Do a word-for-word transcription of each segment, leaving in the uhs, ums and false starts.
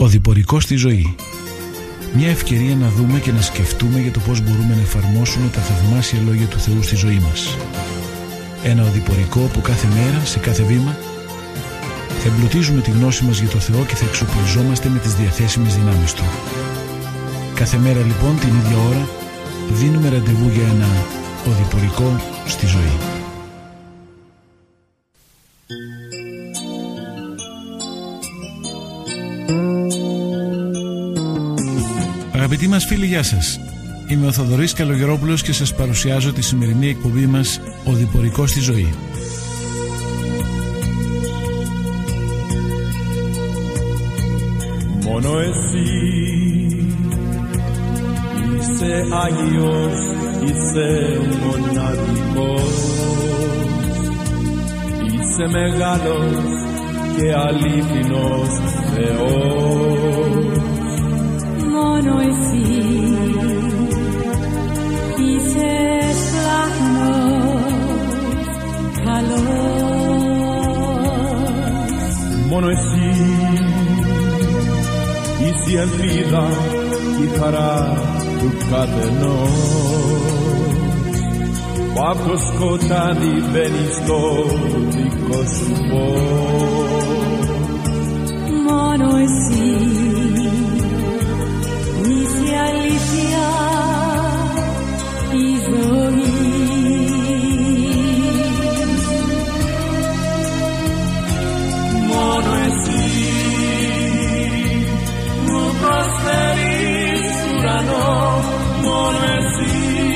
Οδηπορικό στη ζωή. Μια ευκαιρία να δούμε και να σκεφτούμε για το πώς μπορούμε να εφαρμόσουμε τα θαυμάσια λόγια του Θεού στη ζωή μας. Ένα οδηπορικό που κάθε μέρα, σε κάθε βήμα, θα εμπλουτίζουμε τη γνώση μας για το Θεό και θα εξοπλιζόμαστε με τις διαθέσιμες δυνάμεις Του. Κάθε μέρα λοιπόν την ίδια ώρα δίνουμε ραντεβού για ένα οδηπορικό στη ζωή. Αγαπητοί μας φίλοι, γεια σας. Είμαι ο Θοδωρής Καλογερόπουλος και σας παρουσιάζω τη σημερινή εκπομπή μας «Οδηπορικό στη ζωή». Μόνο εσύ είσαι Άγιος, είσαι μοναδικός, είσαι μεγάλος και αλήθινος Θεός. Μόνο εσύ είσαι σπλαχνός, καλός. Μόνο εσύ είσαι η ελπίδα και η χαρά του καθενός, που απ' το σκοτάδι μπαίνει στο δικό σου φως. Μόνο εσύ είσαι η αλήθεια, η ζωή. Μόνο εσύ μου προσφέρεις ουρανό, μόνο εσύ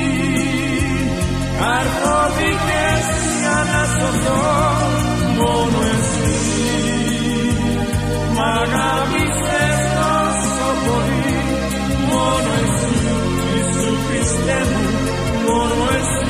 καρφώθηκες για να σωθώ, μόνο εσύ μ' αγάπησες τόσο πολύ, μόνο εσύ Ιησού Χριστέ μου, μόνο εσύ.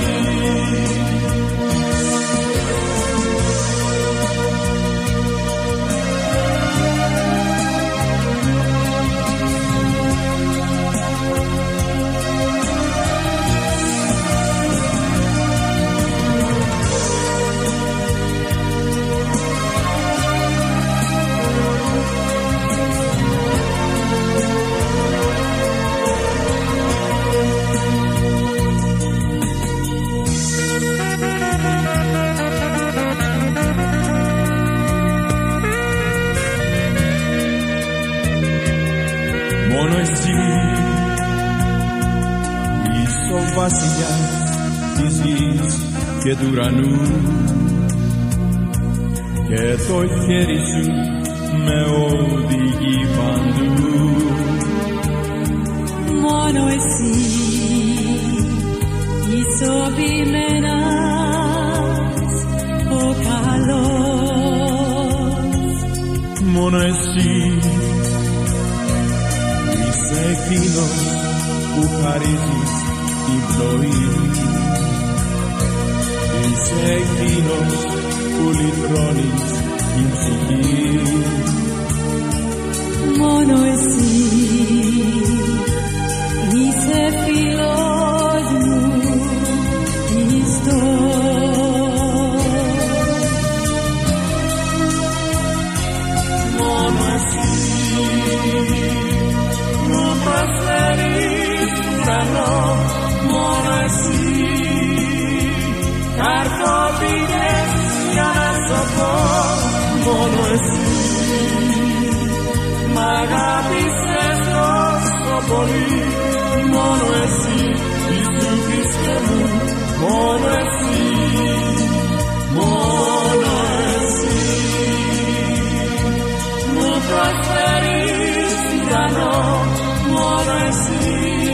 Μόνο εσύ είσαι ο βασιλιάς της γης και του ουρανού, και το χέρι σου με οδηγεί παντού. Μόνο εσύ είσαι ο ποιμένας, ο καλός. Μόνο εσύ είσαι εκείνος που χαρίζεις την πνοή, είσαι εκείνος που λυτρώνεις την ψυχή. Μόνο εσύ είσαι φίλος μου πιστός. Μόνο εσύ μου προσφέρεις ουρανό, μόνο εσύ καρφώθηκες για να σωθώ, μόνο εσύ μ' αγάπησες τόσο πολύ, μόνο εσύ Ιησού Χριστέ μου, μόνο εσύ, μόνο εσύ μου προσφέρεις ουρανό, μόνο εσύ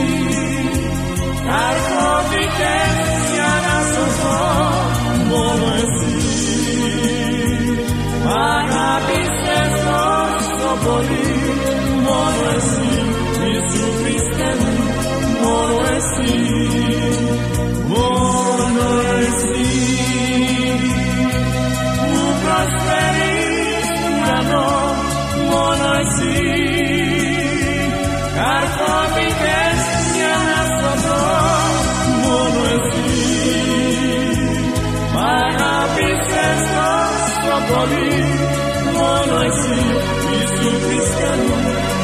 καρφώθηκες για να σωθώ, μόνο εσύ μ' αγάπησες τόσο πολύ, μόνο εσύ Ιησού Χριστέ μου, μόνο εσύ, μόνο εσύ μου προσφέρεις ουρανό, μόνο εσύ καρφώθηκες για να σωθώ, μόνο εσύ μ' αγάπησες τόσο πολύ, μόνο εσύ Ιησού Χριστέ μου,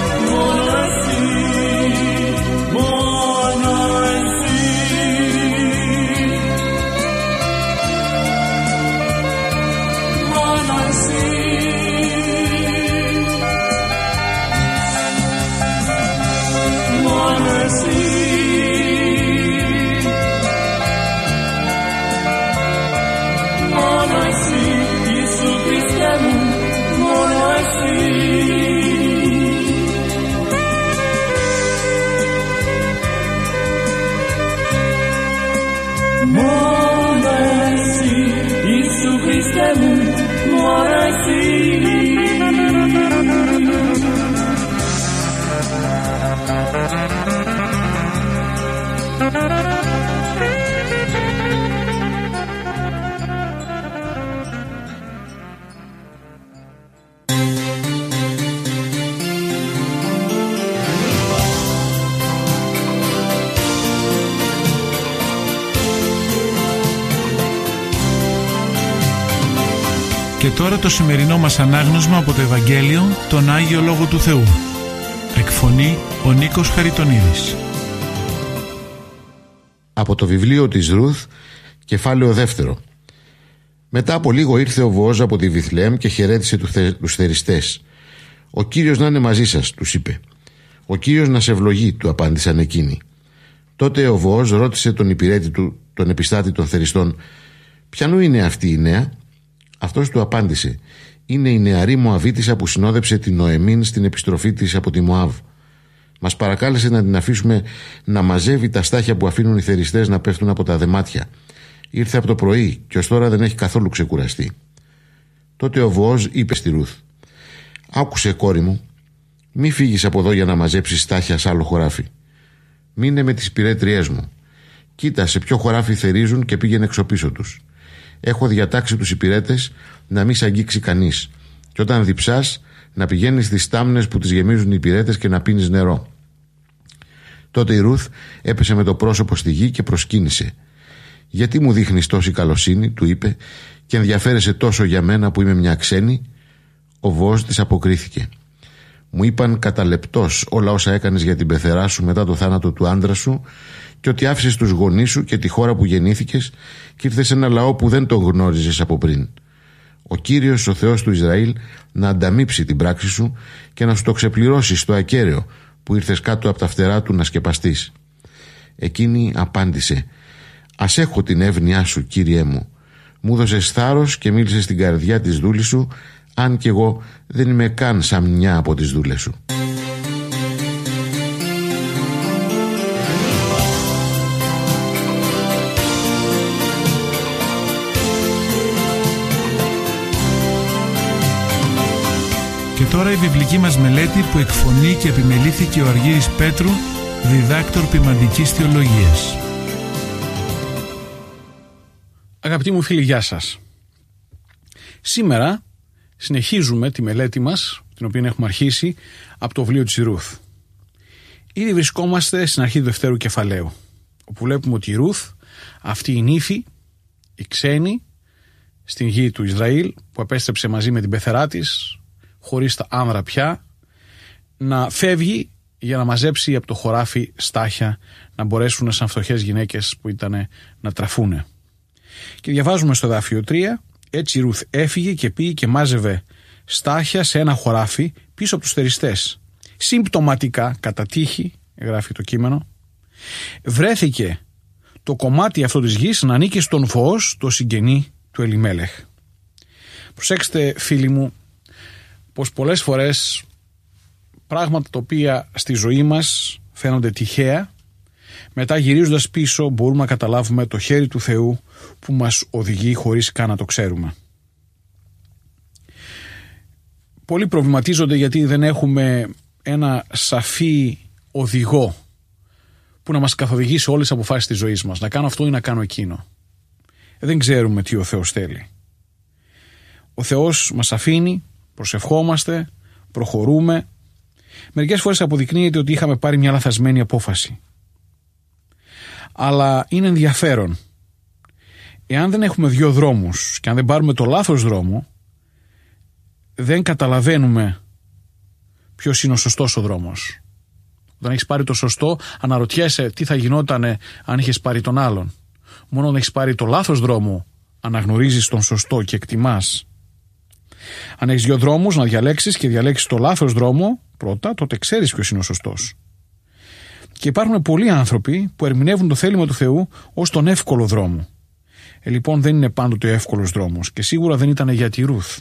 Και τώρα το σημερινό μας ανάγνωσμα από το Ευαγγέλιο, τον Άγιο Λόγο του Θεού. Εκφωνεί ο Νίκος Χαριτονίδης. Από το βιβλίο της Ρουθ, κεφάλαιο δεύτερο. Μετά από λίγο ήρθε ο Βοόζ από τη Βιθλεέμ και χαιρέτησε τους θεριστές. «Ο Κύριος να είναι μαζί σας», τους είπε. «Ο Κύριος να σε ευλογεί», του απάντησαν εκείνοι. Τότε ο Βοόζ ρώτησε τον υπηρέτη του, τον επιστάτη των θεριστών, «Ποιανού είναι αυτή η νέα?» Αυτός του απάντησε, «Είναι η νεαρή Μωαβίτισσα που συνόδεψε την Νοεμίν στην επιστροφή της από τη Μωάβ. Μας παρακάλεσε να την αφήσουμε να μαζεύει τα στάχια που αφήνουν οι θεριστές να πέφτουν από τα δεμάτια. Ήρθε από το πρωί και ως τώρα δεν έχει καθόλου ξεκουραστεί». Τότε ο Βοόζ είπε στη Ρουθ, «Άκουσε, κόρη μου, μη φύγεις από εδώ για να μαζέψεις στάχια σε άλλο χωράφι. Μείνε με τις υπηρέτριές μου. Κοίτα σε ποιο χωράφι θερίζουν και πήγαινε εξωπίσω τους. Έχω διατάξει τους υπηρέτες να μην σ' αγγίξει κανείς. Και όταν διψάς, να πηγαίνεις στις στάμνες που τις γεμίζουν οι υπηρέτες και να πίνεις νερό». Τότε η Ρουθ έπεσε με το πρόσωπο στη γη και προσκύνησε. «Γιατί μου δείχνεις τόση καλοσύνη», του είπε, «και ενδιαφέρεσαι τόσο για μένα που είμαι μια ξένη?» Ο Βοόζ της αποκρίθηκε, «Μου είπαν κατά λεπτός όλα όσα έκανες για την πεθερά σου μετά το θάνατο του άντρα σου και ότι άφησες τους γονείς σου και τη χώρα που γεννήθηκες και ήρθες σε ένα λαό που δεν τον γνώριζες από πριν. Ο Κύριος, ο Θεός του Ισραήλ, να ανταμείψει την πράξη σου και να σου το ξεπληρώσει στο ακέραιο που ήρθες κάτω από τα φτερά του να σκεπαστείς». Εκείνη απάντησε, «Ας έχω την εύνοιά σου, Κύριέ μου. Μου έδωσες θάρρος και μίλησες στην καρδιά της δούλης σου, αν κι εγώ δεν είμαι καν σαν μια από τις δούλες σου». Και τώρα η βιβλική μας μελέτη που εκφωνεί και επιμελήθηκε ο Αργύρης Πέτρου, διδάκτορ ποιμαντικής θεολογίας. Αγαπητοί μου φίλοι, γεια σας. Σήμερα συνεχίζουμε τη μελέτη μας, την οποία έχουμε αρχίσει από το βιβλίο της Ρουθ. Ήδη βρισκόμαστε στην αρχή του δευτέρου κεφαλαίου, όπου βλέπουμε ότι η Ρουθ, αυτή η νύφη, η ξένη, στην γη του Ισραήλ, που επέστρεψε μαζί με την πεθερά της, χωρίς τα άνδρα πια, να φεύγει για να μαζέψει από το χωράφι στάχια, να μπορέσουν σαν φτωχές γυναίκες που ήταν να τραφούνε. Και διαβάζουμε στο εδάφιο τρία, έτσι η Ρουθ έφυγε και πήγε και μάζευε στάχια σε ένα χωράφι πίσω από τους θεριστές. Συμπτωματικά, κατά τύχη, γράφει το κείμενο, βρέθηκε το κομμάτι αυτό της γης να ανήκει στον Βοόζ, το συγγενή του Ελιμέλεχ. Προσέξτε, φίλοι μου, πως πολλές φορές πράγματα τα οποία στη ζωή μας φαίνονται τυχαία, μετά γυρίζοντας πίσω μπορούμε να καταλάβουμε το χέρι του Θεού που μας οδηγεί χωρίς καν να το ξέρουμε. Πολλοί προβληματίζονται γιατί δεν έχουμε ένα σαφή οδηγό που να μας καθοδηγεί σε όλες τις αποφάσεις της ζωής μας. Να κάνω αυτό ή να κάνω εκείνο. Δεν ξέρουμε τι ο Θεός θέλει. Ο Θεός μας αφήνει, προσευχόμαστε, προχωρούμε. Μερικές φορές αποδεικνύεται ότι είχαμε πάρει μια λαθασμένη απόφαση. Αλλά είναι ενδιαφέρον. Εάν δεν έχουμε δύο δρόμους και αν δεν πάρουμε το λάθος δρόμο, δεν καταλαβαίνουμε ποιος είναι ο σωστός ο δρόμος. Όταν έχεις πάρει το σωστό, αναρωτιέσαι τι θα γινόταν αν είχες πάρει τον άλλον. Μόνο όταν έχεις πάρει το λάθος δρόμο, αναγνωρίζεις τον σωστό και εκτιμάς. Αν έχεις δύο δρόμους να διαλέξεις και διαλέξεις το λάθος δρόμο πρώτα, τότε ξέρεις ποιος είναι ο σωστός. Και υπάρχουν πολλοί άνθρωποι που ερμηνεύουν το θέλημα του Θεού ως τον εύκολο δρόμο. Ε, λοιπόν, δεν είναι πάντοτε ο εύκολος δρόμος και σίγουρα δεν ήταν για τη Ρουθ.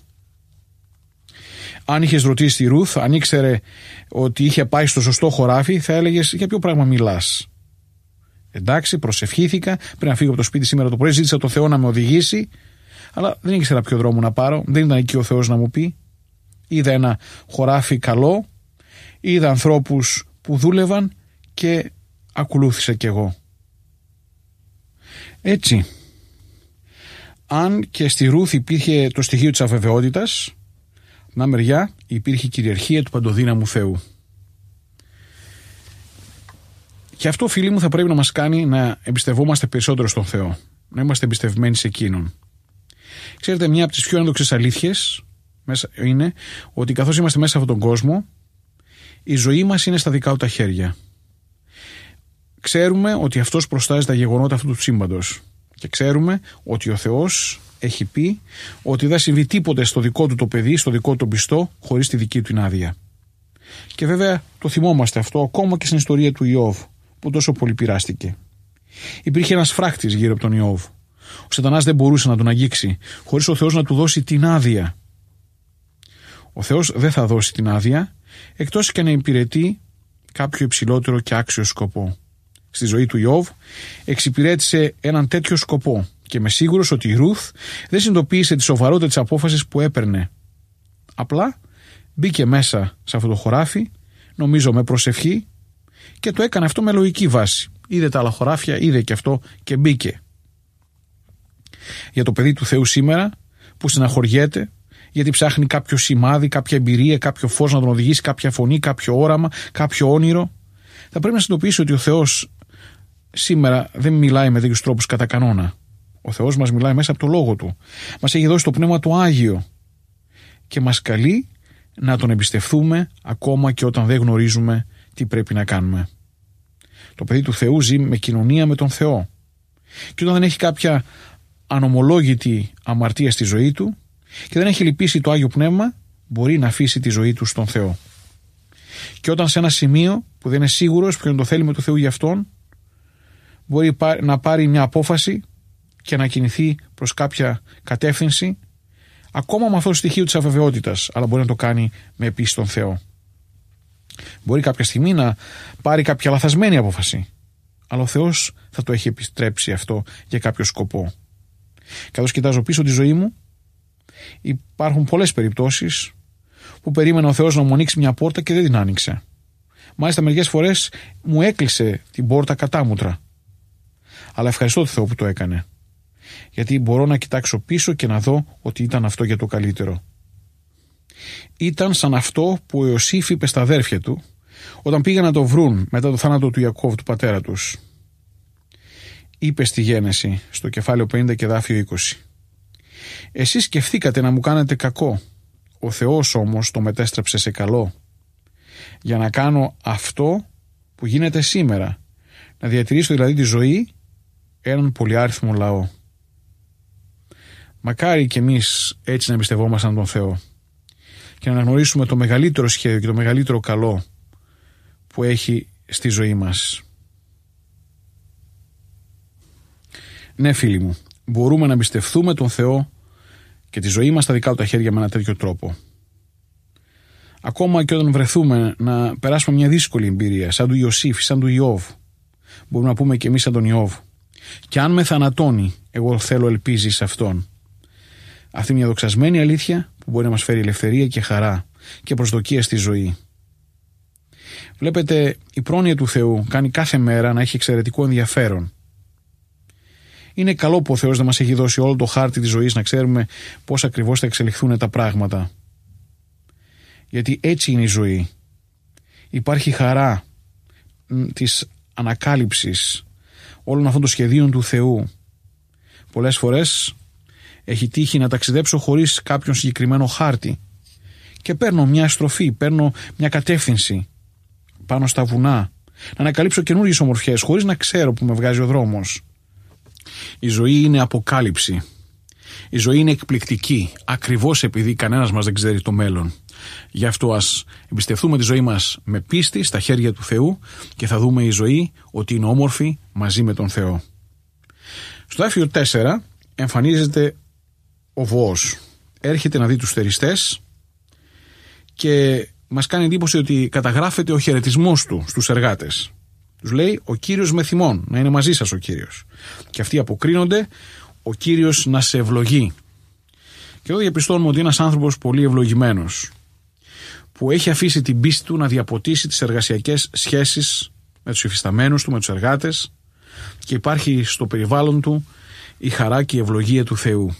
Αν είχες ρωτήσει τη Ρουθ, αν ήξερε ότι είχε πάει στο σωστό χωράφι, θα έλεγες για ποιο πράγμα μιλάς. Εντάξει, προσευχήθηκα, πριν να φύγω από το σπίτι σήμερα το πρωί, ζήτησα το Θεό να με οδηγήσει, αλλά δεν ήξερα ποιο δρόμο να πάρω, δεν ήταν εκεί ο Θεός να μου πει. Είδα ένα χωράφι καλό, είδα ανθρώπους που δούλευαν και ακολούθησα κι εγώ. Έτσι, αν και στη Ρουθ υπήρχε το στοιχείο της αβεβαιότητας, να μεριά υπήρχε η κυριαρχία του παντοδύναμου Θεού. Και αυτό, φίλοι μου, θα πρέπει να μας κάνει να εμπιστευόμαστε περισσότερο στον Θεό, να είμαστε εμπιστευμένοι σε Εκείνον. Ξέρετε, μια από τις πιο ένδοξες αλήθειες είναι ότι καθώς είμαστε μέσα σε αυτόν τον κόσμο, η ζωή μας είναι στα δικά του τα χέρια. Ξέρουμε ότι αυτός προστάζει τα γεγονότα αυτού του σύμπαντος και ξέρουμε ότι ο Θεός έχει πει ότι δεν συμβεί τίποτε στο δικό του το παιδί, στο δικό του το πιστό, χωρίς τη δική του την άδεια. Και βέβαια το θυμόμαστε αυτό ακόμα και στην ιστορία του Ιώβ, που τόσο πολύ πειράστηκε. Υπήρχε ένας φράκτης γύρω από τον Ιώβ. Ο Σατανάς δεν μπορούσε να τον αγγίξει χωρίς ο Θεός να του δώσει την άδεια. Ο Θεός δεν θα δώσει την άδεια εκτός και να υπηρετεί κάποιο υψηλότερο και άξιο σκοπό. Στη ζωή του Ιώβ εξυπηρέτησε έναν τέτοιο σκοπό και είμαι σίγουρος ότι η Ρούθ δεν συνειδητοποίησε τη σοβαρότητα της απόφασης που έπαιρνε. Απλά μπήκε μέσα σε αυτό το χωράφι, νομίζω με προσευχή, και το έκανε αυτό με λογική βάση. Είδε τα άλλα χωράφια, είδε και αυτό και μπήκε. Για το παιδί του Θεού σήμερα που στεναχωριέται γιατί ψάχνει κάποιο σημάδι, κάποια εμπειρία, κάποιο φως να τον οδηγήσει, κάποια φωνή, κάποιο όραμα, κάποιο όνειρο, θα πρέπει να συνειδητοποιήσει ότι ο Θεός σήμερα δεν μιλάει με τέτοιους τρόπους κατά κανόνα. Ο Θεός μας μιλάει μέσα από το Λόγο Του. Μας έχει δώσει το Πνεύμα του Άγιο και μας καλεί να τον εμπιστευτούμε ακόμα και όταν δεν γνωρίζουμε τι πρέπει να κάνουμε. Το παιδί του Θεού ζει με κοινωνία με τον Θεό και όταν δεν έχει κάποια ανομολόγητη αμαρτία στη ζωή του και δεν έχει λυπήσει το Άγιο Πνεύμα, μπορεί να αφήσει τη ζωή του στον Θεό. Και όταν σε ένα σημείο που δεν είναι σίγουρος ποιο είναι το θέλημα του Θεού για αυτόν, μπορεί να πάρει μια απόφαση και να κινηθεί προς κάποια κατεύθυνση, ακόμα με αυτό το στοιχείο της αβεβαιότητας, αλλά μπορεί να το κάνει με επίσης τον Θεό. Μπορεί κάποια στιγμή να πάρει κάποια λαθασμένη απόφαση, αλλά ο Θεός θα το έχει επιστρέψει αυτό για κάποιο σκοπό. Καθώς κοιτάζω πίσω τη ζωή μου, υπάρχουν πολλές περιπτώσεις που περίμενα ο Θεός να μου ανοίξει μια πόρτα και δεν την άνοιξε. Μάλιστα μερικές φορές μου έκλεισε την πόρτα κατάμουτρα. Αλλά ευχαριστώ τον Θεό που το έκανε. Γιατί μπορώ να κοιτάξω πίσω και να δω ότι ήταν αυτό για το καλύτερο. Ήταν σαν αυτό που ο Ιωσήφ είπε στα αδέρφια του όταν πήγαν να το βρουν μετά το θάνατο του Ιακώβ, του πατέρα τους. Είπε στη Γένεση, στο κεφάλαιο πενήντα και εδάφιο είκοσι. Εσείς σκεφτήκατε να μου κάνετε κακό, ο Θεός όμως το μετέστρεψε σε καλό, για να κάνω αυτό που γίνεται σήμερα, να διατηρήσω δηλαδή τη ζωή έναν πολυάριθμο λαό. Μακάρι και εμείς έτσι να εμπιστευόμασταν τον Θεό και να αναγνωρίσουμε το μεγαλύτερο σχέδιο και το μεγαλύτερο καλό που έχει στη ζωή μας. Ναι, φίλοι μου, μπορούμε να εμπιστευτούμε τον Θεό και τη ζωή μας στα δικά του τα χέρια με ένα τέτοιο τρόπο. Ακόμα και όταν βρεθούμε να περάσουμε μια δύσκολη εμπειρία, σαν του Ιωσήφ, σαν του Ιώβ, μπορούμε να πούμε και εμείς σαν τον Ιώβ. Και αν με θανατώνει, εγώ θέλω ελπίζει σε αυτόν. Αυτή είναι μια δοξασμένη αλήθεια που μπορεί να μας φέρει ελευθερία και χαρά και προσδοκία στη ζωή. Βλέπετε, η πρόνοια του Θεού κάνει κάθε μέρα να έχει εξαιρετικό ενδιαφέρον. Είναι καλό που ο Θεός δεν μας έχει δώσει όλο το χάρτη της ζωής να ξέρουμε πώς ακριβώς θα εξελιχθούν τα πράγματα. Γιατί έτσι είναι η ζωή. Υπάρχει χαρά της ανακάλυψης όλων αυτών των σχεδίων του Θεού. Πολλές φορές έχει τύχει να ταξιδέψω χωρίς κάποιον συγκεκριμένο χάρτη και παίρνω μια στροφή, παίρνω μια κατεύθυνση πάνω στα βουνά, να ανακαλύψω καινούργιες ομορφιές χωρίς να ξέρω που με βγάζει ο δρόμος. Η ζωή είναι αποκάλυψη. Η ζωή είναι εκπληκτική, ακριβώς επειδή κανένας μας δεν ξέρει το μέλλον. Γι' αυτό ας εμπιστευτούμε τη ζωή μας με πίστη στα χέρια του Θεού και θα δούμε η ζωή ότι είναι όμορφη μαζί με τον Θεό. Στο εδάφιο τέσσερα εμφανίζεται ο βοός. Έρχεται να δει τους θεριστές και μας κάνει εντύπωση ότι καταγράφεται ο χαιρετισμός του στους εργάτες. Τους λέει ο Κύριος με θυμών, να είναι μαζί σας ο Κύριος. Και αυτοί αποκρίνονται ο Κύριος να σε ευλογεί. Και εδώ διαπιστώνουμε ότι είναι ένας άνθρωπος πολύ ευλογημένος, που έχει αφήσει την πίστη του να διαποτίσει τις εργασιακές σχέσεις με τους υφισταμένους του, με τους εργάτες, και υπάρχει στο περιβάλλον του η χαρά και η ευλογία του Θεού.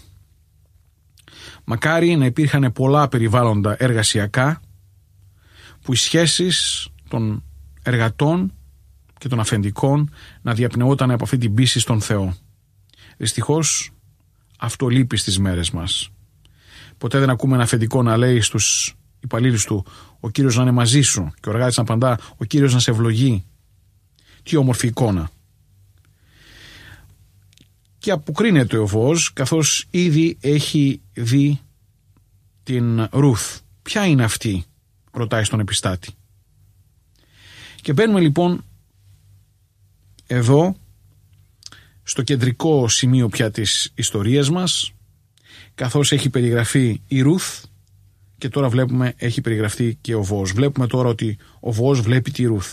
Μακάρι να υπήρχαν πολλά περιβάλλοντα εργασιακά που οι σχέσεις των εργατών και των αφεντικών να διαπνεόταν από αυτή την πίστη στον Θεό. Δυστυχώς αυτό λείπει στις μέρες μας. Ποτέ δεν ακούμε ένα αφεντικό να λέει στους υπαλλήλους του «Ο Κύριος να είναι μαζί σου» και ο εργάτης να απαντά «Ο Κύριος να σε ευλογεί». Τι όμορφη εικόνα. Και αποκρίνεται ο Βοόζ καθώς ήδη έχει δει την Ρούθ. Ποια είναι αυτή, ρωτάει στον επιστάτη. Και μπαίνουμε λοιπόν εδώ στο κεντρικό σημείο πια της ιστορίας μας, καθώς έχει περιγραφεί η Ρούθ και τώρα βλέπουμε έχει περιγραφεί και ο Βοόζ. Βλέπουμε τώρα ότι ο Βοόζ βλέπει τη Ρούθ.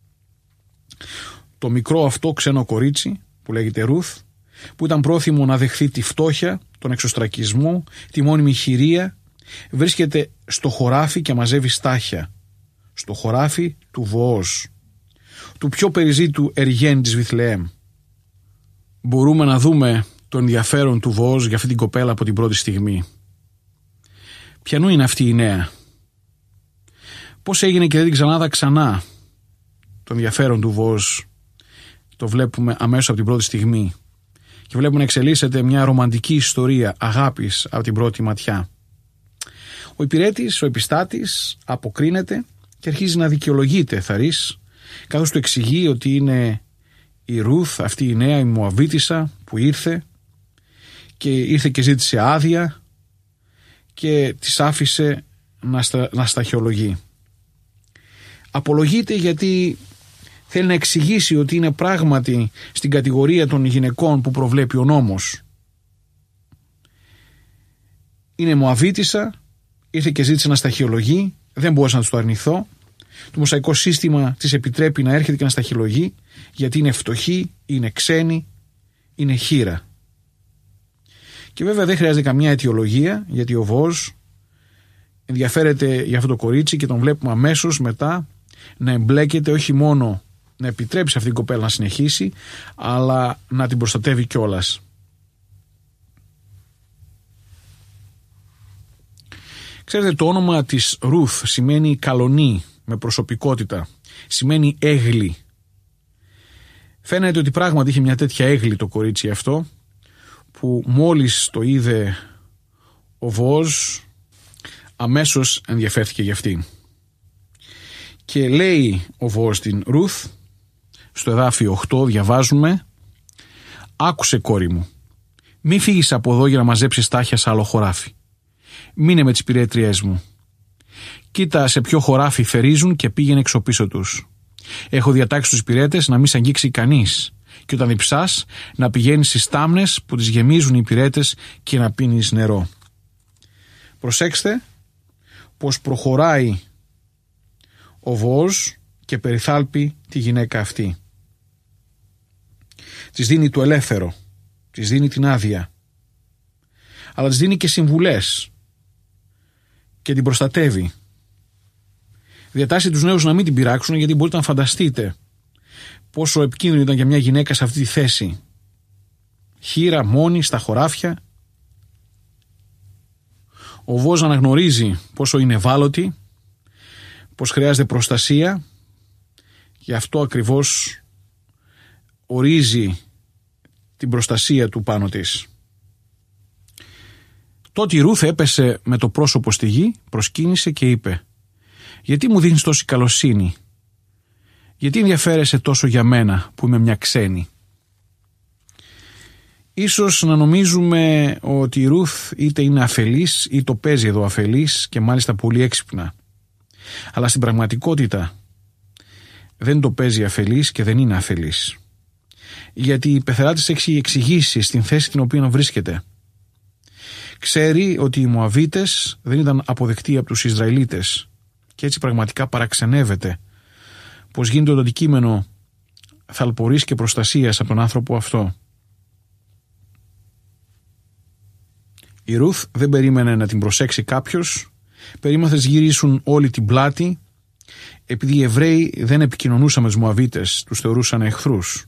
Το μικρό αυτό ξένο κορίτσι που λέγεται Ρούθ, που ήταν πρόθυμο να δεχθεί τη φτώχεια, τον εξωστρακισμό, τη μόνιμη χειρία, βρίσκεται στο χωράφι και μαζεύει στάχια. Στο χωράφι του Βοόζ, του πιο περιζήτου εργένη της Βιθλεέμ. Μπορούμε να δούμε το ενδιαφέρον του Βοόζ για αυτή την κοπέλα από την πρώτη στιγμή. Ποιανού είναι αυτή η νέα? Πώς έγινε και δεν την ξανάδα ξανά? Το ενδιαφέρον του Βοόζ το βλέπουμε αμέσως από την πρώτη στιγμή και βλέπουμε να εξελίσσεται μια ρομαντική ιστορία αγάπης από την πρώτη ματιά. Ο υπηρέτης, ο επιστάτης αποκρίνεται και αρχίζει να δικαιολογείται θαρής, καθώς του εξηγεί ότι είναι η Ρούθ, αυτή η νέα, η Μωαβίτισσα που ήρθε και ήρθε και ζήτησε άδεια και της άφησε να, στα, να σταχυολογεί. Απολογείται γιατί θέλει να εξηγήσει ότι είναι πράγματι στην κατηγορία των γυναικών που προβλέπει ο νόμος. Είναι Μωαβίτισσα, ήρθε και ζήτησε να σταχυολογεί, δεν μπορούσα να του το αρνηθώ. Το μοσαϊκό σύστημα της επιτρέπει να έρχεται και να σταχυολογεί, γιατί είναι φτωχή, είναι ξένη, είναι χήρα. Και βέβαια δεν χρειάζεται καμιά αιτιολογία, γιατί ο Βοόζ ενδιαφέρεται για αυτό το κορίτσι και τον βλέπουμε αμέσως μετά να εμπλέκεται, όχι μόνο να επιτρέψει αυτή την κοπέλα να συνεχίσει, αλλά να την προστατεύει κιόλας. Ξέρετε, το όνομα της Ρούθ σημαίνει καλονή, με προσωπικότητα, σημαίνει έγλη. Φαίνεται ότι πράγματι είχε μια τέτοια έγλη το κορίτσι αυτό, που μόλις το είδε ο Βοόζ αμέσως ενδιαφέρθηκε για αυτή. Και λέει ο Βοόζ την Ρούθ, στο εδάφιο οκτώ διαβάζουμε: «Άκουσε, κόρη μου, μη φύγεις από εδώ για να μαζέψεις στάχια σε άλλο χωράφι. Μείνε με τις υπηρέτριές μου. Κοίτα σε ποιο χωράφι θερίζουν και πήγαινε έξω πίσω τους. Έχω διατάξει τους υπηρέτες να μην σ' αγγίξει κανείς και όταν διψάς να πηγαίνεις στις τάμνες που τις γεμίζουν οι υπηρέτες και να πίνεις νερό». Προσέξτε πως προχωράει ο Βοόζ και περιθάλπει τη γυναίκα αυτή. Της δίνει το ελεύθερο, της δίνει την άδεια, αλλά της δίνει και συμβουλές και την προστατεύει. Διατάσσει τους νέους να μην την πειράξουν, γιατί μπορείτε να φανταστείτε πόσο επικίνδυνο ήταν για μια γυναίκα σε αυτή τη θέση. Χήρα, μόνη, στα χωράφια. Ο Βοόζ αναγνωρίζει πόσο είναι ευάλωτη, πως χρειάζεται προστασία, γι' αυτό ακριβώς ορίζει την προστασία του πάνω της. Τότε η Ρούθ έπεσε με το πρόσωπο στη γη, προσκύνησε και είπε: «Γιατί μου δίνεις τόση καλοσύνη? Γιατί ενδιαφέρεσαι τόσο για μένα που είμαι μια ξένη?» Ίσως να νομίζουμε ότι η Ρούθ είτε είναι αφελής ή το παίζει εδώ αφελής και μάλιστα πολύ έξυπνα. Αλλά στην πραγματικότητα δεν το παίζει αφελής και δεν είναι αφελής. Γιατί η πεθερά της έχει εξηγήσει στην θέση την οποία βρίσκεται. Ξέρει ότι οι Μωαβίτες δεν ήταν αποδεκτοί από τους Ισραηλίτες και έτσι πραγματικά παραξενεύεται πως γίνεται το αντικείμενο θαλπορής και προστασίας από τον άνθρωπο αυτό. Η Ρούθ δεν περίμενε να την προσέξει κάποιος, περίμενε να γυρίσουν όλοι την πλάτη, επειδή οι Εβραίοι δεν επικοινωνούσαν με τους Μωαβίτες, τους θεωρούσαν εχθρούς.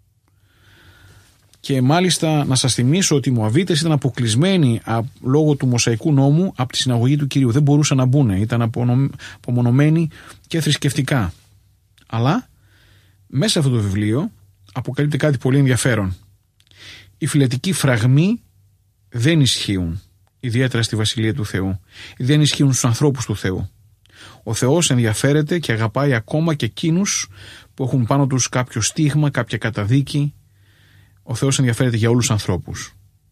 Και μάλιστα να σας θυμίσω ότι οι Μωαβίτες ήταν αποκλεισμένοι λόγω του Μωσαϊκού νόμου από τη συναγωγή του Κυρίου. Δεν μπορούσαν να μπουν, ήταν απομονωμένοι και θρησκευτικά. Αλλά μέσα σε αυτό το βιβλίο αποκαλύπτει κάτι πολύ ενδιαφέρον. Οι φυλετικοί φραγμοί δεν ισχύουν, ιδιαίτερα στη Βασιλεία του Θεού. Δεν ισχύουν στους ανθρώπους του Θεού. Ο Θεός ενδιαφέρεται και αγαπάει ακόμα και εκείνους που έχουν πάνω τους κάποιο στίγμα, κάποια καταδίκη. Ο Θεός ενδιαφέρεται για όλους τους ανθρώπους.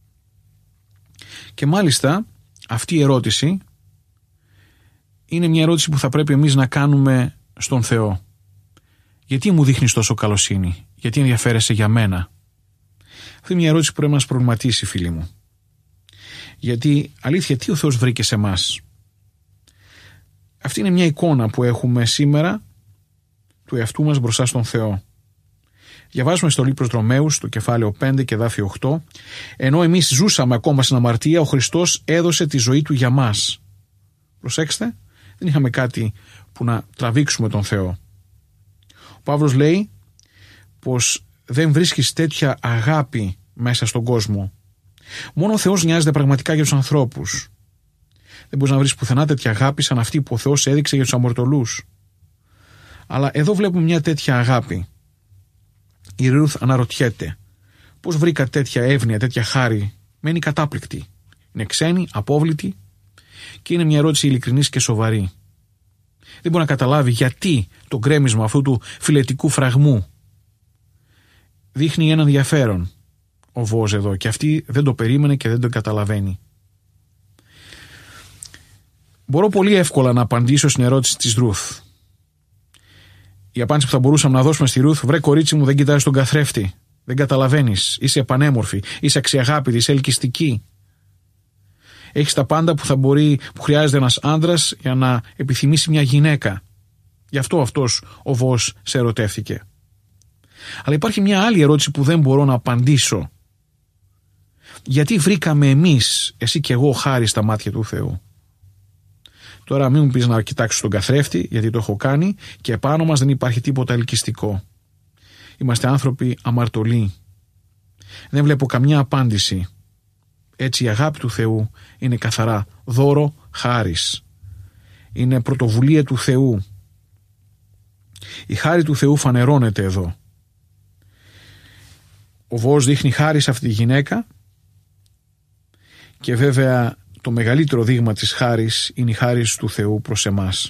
Και μάλιστα αυτή η ερώτηση είναι μια ερώτηση που θα πρέπει εμείς να κάνουμε στον Θεό. Γιατί μου δείχνεις τόσο καλοσύνη? Γιατί ενδιαφέρεσαι για μένα? Αυτή είναι μια ερώτηση που πρέπει να μας προβληματίσει, φίλοι μου. Γιατί αλήθεια, τι ο Θεός βρήκε σε εμάς? Αυτή είναι μια εικόνα που έχουμε σήμερα του εαυτού μας μπροστά στον Θεό. Διαβάζουμε στο Λίπρος Ρωμαίους, το κεφάλαιο πέντε και δάφιο οκτώ, ενώ εμείς ζούσαμε ακόμα στην αμαρτία, ο Χριστός έδωσε τη ζωή Του για μας. Προσέξτε, δεν είχαμε κάτι που να τραβήξουμε τον Θεό. Ο Παύλος λέει πως δεν βρίσκεις τέτοια αγάπη μέσα στον κόσμο. Μόνο ο Θεός νοιάζεται πραγματικά για τους ανθρώπους. Δεν μπορείς να βρεις πουθενά τέτοια αγάπη σαν αυτή που ο Θεός έδειξε για τους αμορτωλούς. Αλλά εδώ βλέπουμε μια τέτοια αγάπη. Η Ρούθ αναρωτιέται πώς βρήκα τέτοια εύνοια, τέτοια χάρη? Μένει κατάπληκτη. Είναι ξένη, απόβλητη και είναι μια ερώτηση ειλικρινής και σοβαρή. Δεν μπορεί να καταλάβει γιατί το γκρέμισμα αυτού του φιλετικού φραγμού. Δείχνει ένα ενδιαφέρον ο Βόος εδώ και αυτή δεν το περίμενε και δεν το καταλαβαίνει. Μπορώ πολύ εύκολα να απαντήσω στην ερώτηση της Ρούθ. Η απάντηση που θα μπορούσαμε να δώσουμε στη Ρούθ: βρε κορίτσι μου, δεν κοιτάζεις τον καθρέφτη, δεν καταλαβαίνεις, είσαι επανέμορφη, είσαι αξιαγάπητη, είσαι ελκυστική. Έχεις τα πάντα που, θα μπορεί, που χρειάζεται ένας άντρας για να επιθυμήσει μια γυναίκα. Γι' αυτό αυτός ο Βόος σε ερωτεύτηκε. Αλλά υπάρχει μια άλλη ερώτηση που δεν μπορώ να απαντήσω. Γιατί βρήκαμε εμείς, εσύ και εγώ, χάρη στα μάτια του Θεού? Τώρα μην μου πεις να κοιτάξεις τον καθρέφτη, γιατί το έχω κάνει και επάνω μας δεν υπάρχει τίποτα ελκυστικό. Είμαστε άνθρωποι αμαρτωλοί. Δεν βλέπω καμιά απάντηση. Έτσι η αγάπη του Θεού είναι καθαρά δώρο χάρις. Είναι πρωτοβουλία του Θεού. Η χάρη του Θεού φανερώνεται εδώ. Ο Βόος δείχνει χάρη σε αυτή τη γυναίκα και βέβαια το μεγαλύτερο δείγμα της χάρης είναι η χάρις του Θεού προς εμάς.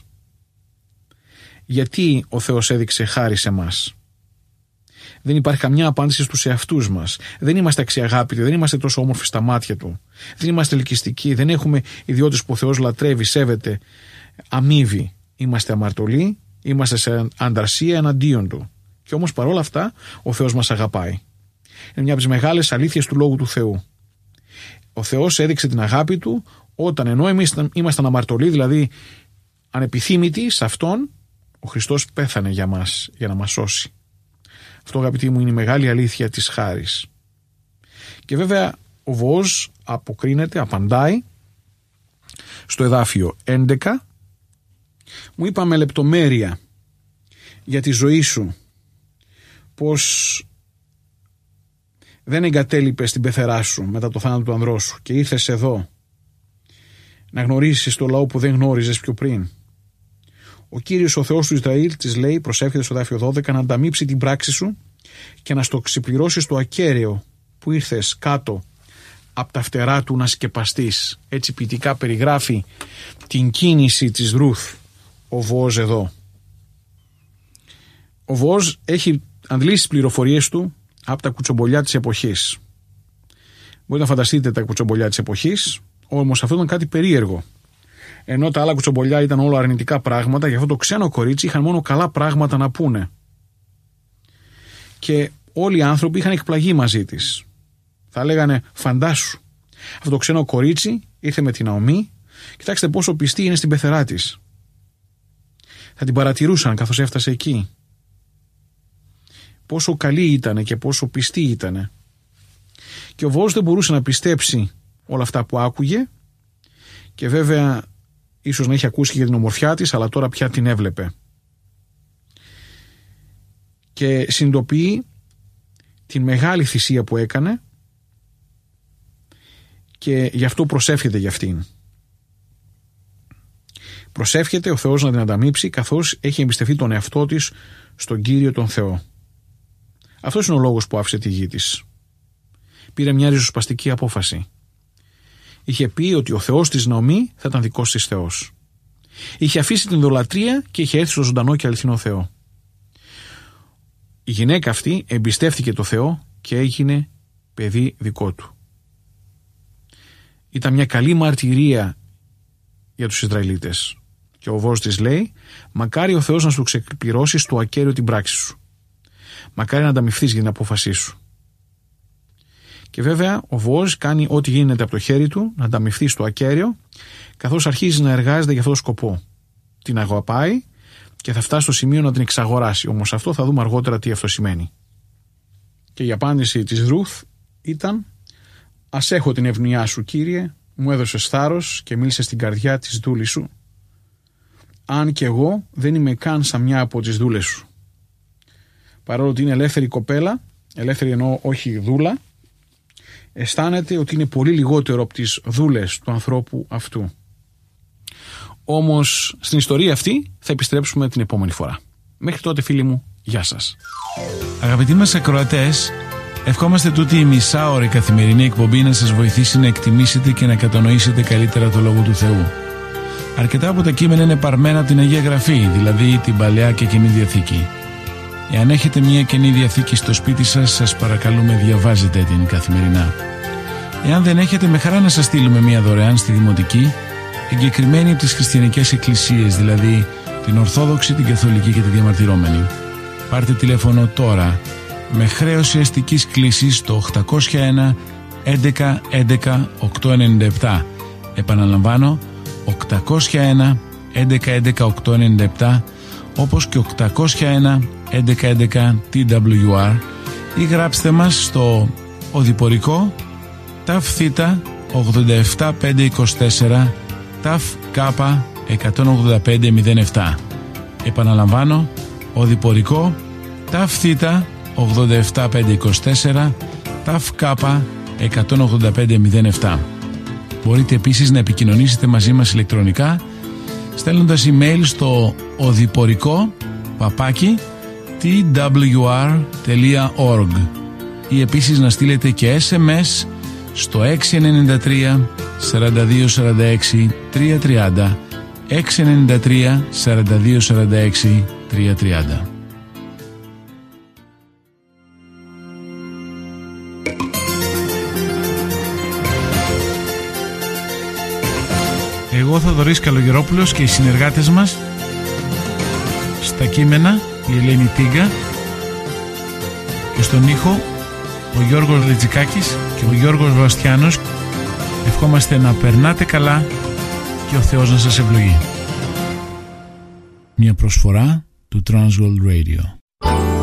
Γιατί ο Θεός έδειξε χάρη σε εμάς? Δεν υπάρχει καμιά απάντηση στους εαυτούς μας. Δεν είμαστε αξιαγάπητοι, δεν είμαστε τόσο όμορφοι στα μάτια Του. Δεν είμαστε ελκυστικοί, δεν έχουμε ιδιότητες που ο Θεός λατρεύει, σέβεται, αμείβει. Είμαστε αμαρτωλοί, είμαστε σε ανταρσία εναντίον Του. Και όμως παρόλα αυτά ο Θεός μας αγαπάει. Είναι μια από τις μεγάλες αλήθειες του Λόγου του Θεού. Ο Θεός έδειξε την αγάπη Του όταν, ενώ εμείς ήμασταν αμαρτωλοί, δηλαδή ανεπιθύμητοι σε Αυτόν, ο Χριστός πέθανε για μας, για να μας σώσει. Αυτό, αγαπητοί μου, είναι η μεγάλη αλήθεια της χάρης. Και βέβαια ο Βόος αποκρίνεται, απαντάει στο εδάφιο έντεκα. Μου είπα με λεπτομέρεια για τη ζωή σου πως δεν εγκατέλειπες την πεθερά σου μετά το θάνατο του ανδρός σου και ήρθες εδώ να γνωρίσεις το λαό που δεν γνώριζες πιο πριν. Ο Κύριος ο Θεός του Ισραήλ της λέει, προσεύχεται στο εδάφιο δώδεκα, να ανταμείψει την πράξη σου και να στο ξεπληρώσεις το ακέραιο που ήρθες κάτω από τα φτερά του να σκεπαστείς. Έτσι ποιητικά περιγράφει την κίνηση της Ρούθ ο Βόος εδώ. Ο Βόος έχει αντλήσει τις πληροφορίες του από τα κουτσομπολιά της εποχής. Μπορείτε να φανταστείτε τα κουτσομπολιά της εποχής, όμως αυτό ήταν κάτι περίεργο. Ενώ τα άλλα κουτσομπολιά ήταν όλα αρνητικά πράγματα, για αυτό το ξένο κορίτσι είχαν μόνο καλά πράγματα να πούνε. Και όλοι οι άνθρωποι είχαν εκπλαγεί μαζί της. Θα λέγανε, φαντάσου, αυτό το ξένο κορίτσι ήρθε με την Ναομή, κοιτάξτε πόσο πιστή είναι στην πεθερά της. Θα την παρατηρούσαν καθώς έφτασε εκεί. Πόσο καλή ήτανε και πόσο πιστή ήτανε. Και ο Βόος δεν μπορούσε να πιστέψει όλα αυτά που άκουγε και βέβαια ίσως να είχε ακούσει για την ομορφιά της, αλλά τώρα πια την έβλεπε. Και συνειδητοποιεί την μεγάλη θυσία που έκανε και γι' αυτό προσεύχεται για αυτήν. Προσεύχεται ο Θεός να την ανταμείψει καθώς έχει εμπιστευτεί τον εαυτό της στον Κύριο τον Θεό. Αυτός είναι ο λόγος που άφησε τη γη της. Πήρε μια ριζοσπαστική απόφαση. Είχε πει ότι ο Θεός της Ναομή θα ήταν δικός της Θεός. Είχε αφήσει την ιδωλατρία και είχε έρθει στο ζωντανό και αληθινό Θεό. Η γυναίκα αυτή εμπιστεύτηκε το Θεό και έγινε παιδί δικό του. Ήταν μια καλή μαρτυρία για τους Ισραηλίτες. Και ο Βόος της λέει: μακάρι ο Θεός να σου ξεπληρώσει στο ακέραιο την πράξη σου. Μακάρι να ανταμυφθείς για την απόφασή σου. Και βέβαια ο Βόος κάνει ό,τι γίνεται από το χέρι του να ανταμυφθεί στο ακέραιο, καθώς αρχίζει να εργάζεται για αυτόν τον σκοπό. Την αγαπάει και θα φτάσει στο σημείο να την εξαγοράσει. Όμως αυτό θα δούμε αργότερα τι αυτό σημαίνει. Και η απάντηση της Ρουθ ήταν: ας έχω την ευνοιά σου, Κύριε, μου έδωσες θάρρος και μίλησες στην καρδιά της δούλης σου, αν και εγώ δεν είμαι καν σαν μια από τις δούλες σου. Παρόλο ότι είναι ελεύθερη κοπέλα, ελεύθερη εννοώ όχι δούλα, αισθάνεται ότι είναι πολύ λιγότερο από τις δούλες του ανθρώπου αυτού. Όμως στην ιστορία αυτή θα επιστρέψουμε την επόμενη φορά. Μέχρι τότε, φίλοι μου, γεια σας. Αγαπητοί μας ακροατές, ευχόμαστε τούτη η μισάωρη καθημερινή εκπομπή να σας βοηθήσει να εκτιμήσετε και να κατανοήσετε καλύτερα το Λόγο του Θεού. Αρκετά από τα κείμενα είναι παρμένα από την Αγία Γραφή, δηλαδή την Παλαιά και Καινή Διαθήκη. Εάν έχετε μια Καινή Διαθήκη στο σπίτι σας, σας παρακαλούμε διαβάζετε την καθημερινά. Εάν δεν έχετε, με χαρά να σας στείλουμε μια δωρεάν στη Δημοτική, εγκεκριμένη από τις χριστιανικές εκκλησίες, δηλαδή την Ορθόδοξη, την Καθολική και τη Διαμαρτυρόμενη. Πάρτε τηλέφωνο τώρα με χρέωση αστικής κλήσης στο οκτακόσια ένα έντεκα έντεκα οκτακόσια ενενήντα επτά. Επαναλαμβάνω, οκτακόσια ένα έντεκα έντεκα οκτακόσια ενενήντα επτά, όπως και οκτακόσια ένα έντεκα έντεκα τι ντάμπλιου αρ, ή γράψτε μας στο οδηπορικό ταφ θήτα ογδόντα επτά πεντακόσια είκοσι τέσσερα ταφ κάπα εκατόν ογδόντα πέντε μηδέν επτά. Επαναλαμβάνω, οδηπορικό ταφ θήτα ογδόντα επτά πεντακόσια είκοσι τέσσερα ταφ κάπα εκατόν ογδόντα πέντε μηδέν επτά. Μπορείτε επίσης να επικοινωνήσετε μαζί μας ηλεκτρονικά στέλνοντας email στο οδηπορικό παπάκι τι ντάμπλιου αρ τελεία org ή επίσης να στείλετε και ες εμ ες στο έξι εννιά τρία σαράντα δύο σαράντα έξι τριακόσια τριάντα, έξι εννιά τρία σαράντα δύο σαράντα έξι τριακόσια τριάντα. Εγώ Θοδωρής Καλογερόπουλος και οι συνεργάτες μας στα κείμενα η Ελένη Τίγκα και στον ήχο ο Γιώργος Λετζικάκης και ο Γιώργος Βαστιάνος. Ευχόμαστε να περνάτε καλά και ο Θεός να σας ευλογεί. Μια προσφορά του Transworld Radio.